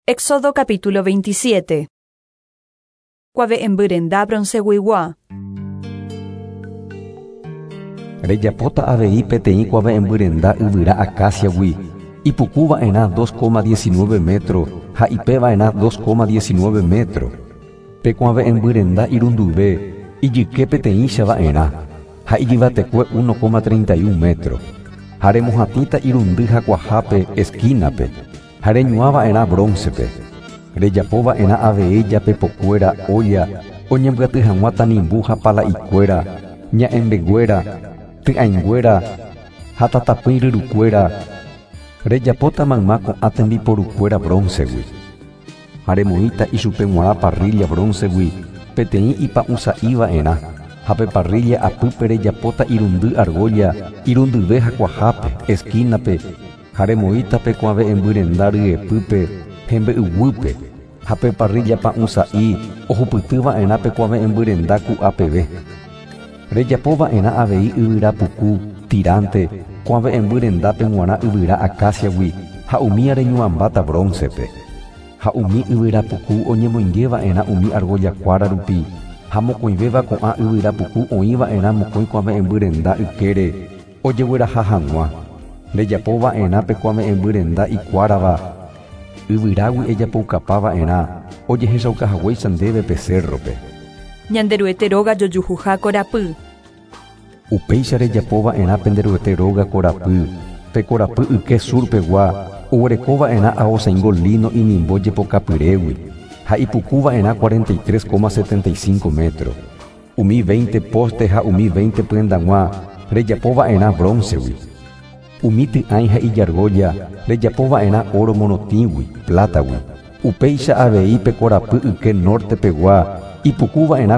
Éxodo capítulo 27. Kuave embyrenda bronceguigua. Rejapóta avei peteĩ kuave embyrenda yvyra acaciagui. Ipukúva'erã 2,19 metros ha ipeva'erã 2,19 metros. Pe kuave embyrenda irunduve ijyke peteĩchava'erã ha ijyvatekue 1,31 metros. Ha remohatĩta irundy hakuahápe esquinape. Ha reñuãva'erã broncepe. Rejapova'erã avei japepokuéra olla oñembyatý hag̃ua tanimbu ha pala'ikuéra, ña'embeguéra, ty'aĩnguéra ha tatapỹi ryrukuéra. Rejapóta mayma ko'ã tembiporukuéra bróncegui. Ha remoĩta ichupe g̃uarã parrilla bróncegui peteĩ ipa'usa'íva'erã ha pe parrilla apýpe rejapóta irundy argolla irundyve hakuahápe esquinape ha remoĩta pe kuave embyrenda ryepýpe hembe'yvýpe ha pe parrilla pa'ũsa'i ohupytýva'erã pe kuave embyrenda ku'a peve. Rejapova'erã avei yvyra puku tirante kuave embyrenda pe g̃uarã yvyra acaciagui ha umi reñuãmbáta broncepe. Ha umi yvyra puku oñemoingéva'erã umi argojakuára rupi ha mokõivéva ko'ã yvyra puku oĩva'erã mokõi kuave embyrenda ykére ojegueraha hag̃ua. Rejapova'erã pe kuave embyrenda ikuárava yvyrágui ejapoukapáva'erã ojehechaukahaguéicha ndéve pe cerrope. Ñanderuete róga jojuha korapy. Upéicha rejapova'erã pe nderuete róga korapy pe korapy yke surpegua oguerekova'erã aosãingo lino inimbo jepokapyrégui ha ipukúva'erã 43,75 metros. Umi 20 poste ha umi 20 pyendag̃ua rejapova'erã bróncegui. Umi ty'ãi ha ijargolla rejapova'erã oro monotígui, plátagui. Upéicha avei pe korapy yke norte pegua ipukúva'erã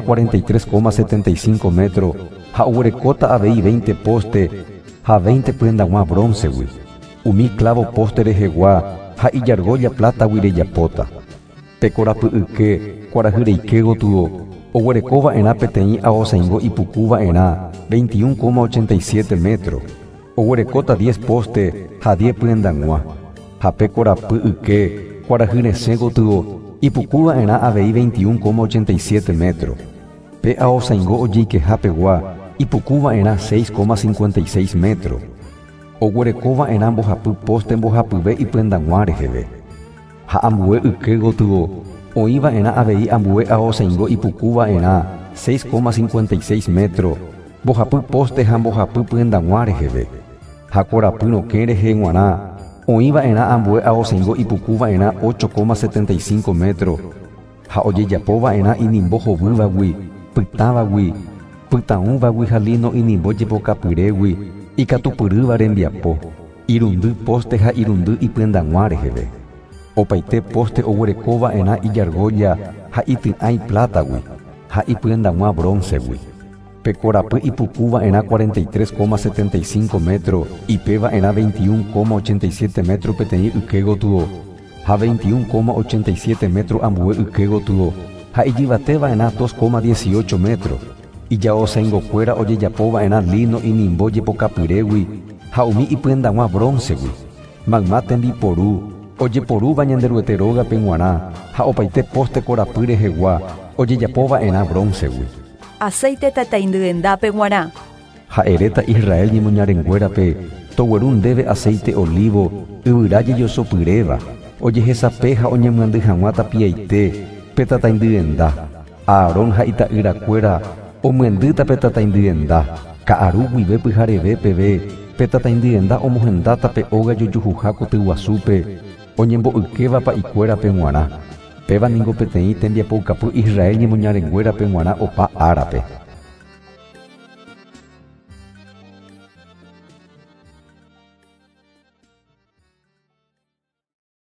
43,75 metros ha oguerekóta avei 20 poste ha 20 pyendag̃ua bróncegui. Umi clavo poste rehegua ha ijargolla plátagui rejapóta. Pe korapy yke kuarahy reike gotyo oguerekova'erã peteĩ aosãingo ipukúva'erã 21,87 metros. Oguerekóta 10 poste ha 10 pyendag̃ua. Ha pe korapy yke kuarahy resẽ gotyo ipukúva'erã avei 21,87 metros. Pe aosãingo ojeikeha pegua ipukúva'erã 6,56 metros. Oguerekova'erã mbohapy poste mbohapyve ipyendag̃ua reheve. Ha ambue yke gotyo oĩva'erã avei ambue aosãingo ipukúva'erã 6,56 metros mbohapy poste ha mbohapy pyendag̃ua reheve. Ha korapy rokẽ rehe g̃uarã oĩva'erã ambue aosãingo ipukúva'erã 8,75 metros ha ojejapova'erã inimbo hovývagui, pytãvagui, pytãũvagui ha lino inimbo jepokapyrégui ikatupyrýva rembiapo, irundy poste ha irundy ipyendag̃ua reheve. Opaite poste oguerekova'erã ijargolla ha ity'ãi plátagui ha ipyendag̃ua bróncegui. Pe korapy ipukúva'erã 43,75 metros ipeva'erã 21,87 metros peteĩ yke gotyo ha 21,87 metros ambue yke gotyo ha ijyvateva'erã 2,18 metros. Ijaosãingokuéra ojejapova'erã lino inimbo jepokapyrégui ha umi ipyendag̃ua bróncegui. Mayma tembiporu ojeporúva ñanderuete róga pe g̃uarã ha opaite poste korapy rehegua ojejapova'erã bróncegui. Aceite tataindyrendápe g̃uarã. Ha'eréta Israel ñemoñarenguérape togueru ndéve aceite olivo yvyra jejosopyréva ojehesape ha oñemyandy hag̃ua tapiaite pe tataindyrenda. Aarón ha ita'yrakuéra omyendýta pe tataindyrenda. Ka'aru guive pyhareve peve pe tataindyrenda omohendáta pe óga jojuha koty guasúpe oñembo'ykéva pa'ikuéra pe g̃uarã. Péva niko peteĩ tembiapoukapy Israel ñemoñarenguéra pe g̃uarã opa árape.